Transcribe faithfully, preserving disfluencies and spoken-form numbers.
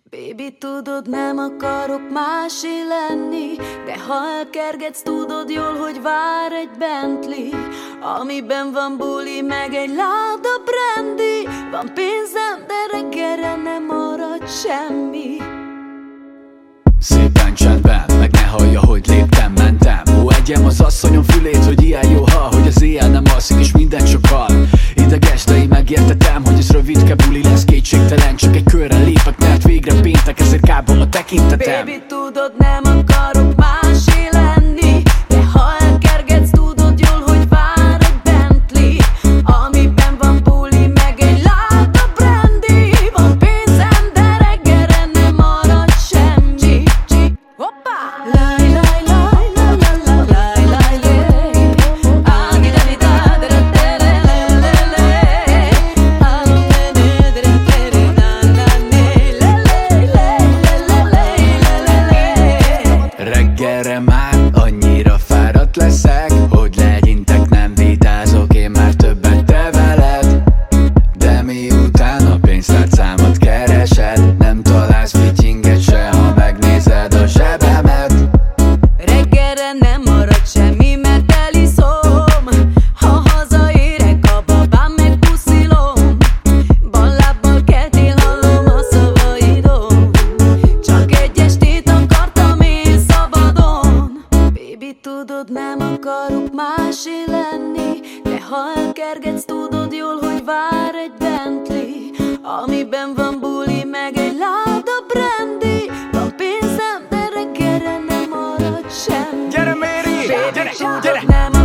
Baby, tudod, nem akarok másé lenni, de ha elkergetsz, tudod jól, hogy vár egy Bentley, amiben van buli, meg egy láda brandy. Van pénzem, de reggelre nem marad semmi. Szépen csendben, meg ne hallja, hogy léptem, mentem. Ó, egyem az asszonyom fülét, hogy ilyen jó hal, hogy az éjjel nem alszik és minden csak hal. Ideges, de én megértetem, hogy ez rövidke buli lesz, kétségtelen. Csak egy körre lépek, mert végre péntek, ezért kábom a tekintetem. Baby, tudod, nem akarok másé lenni, de ha elkergetsz, tudod jól, hogy vár egy Bentley, amiben van buli, meg egy láda brandy. Van pénzem, de reggelre nem marad semmi. Hoppá! Laj, laj, laj, laj, laj, laj, laj, laj. Ági, dani, da, da, da, da, da, le, le, le. Ági, dani, da, da, da, da, da, le, le, le. Reggelre már annyira fáradt leszek, hogy legyintek, nem vitázok, én már többet te veled. De miután a pénztárcámat keresed, nem találsz fityinget se, ha megnézed a zsebemet. Reggelre nem marad semmi, mert eliszom. Ha hazaérek, a babám megpuszilom. Ballábbal keltél, hallom a szavaidon. Csak egy estét akartam én szabadon. Baby, tudod, nem akarok másé lenni, de ha elkergetsz, tudod jól, hogy vár egy Bentley, amiben van buli, meg egy láda brandy. Van pénzem, de reggelre nem marad semmi. Gyere, Méri! Baby, Gyere, tudod, gyere! nem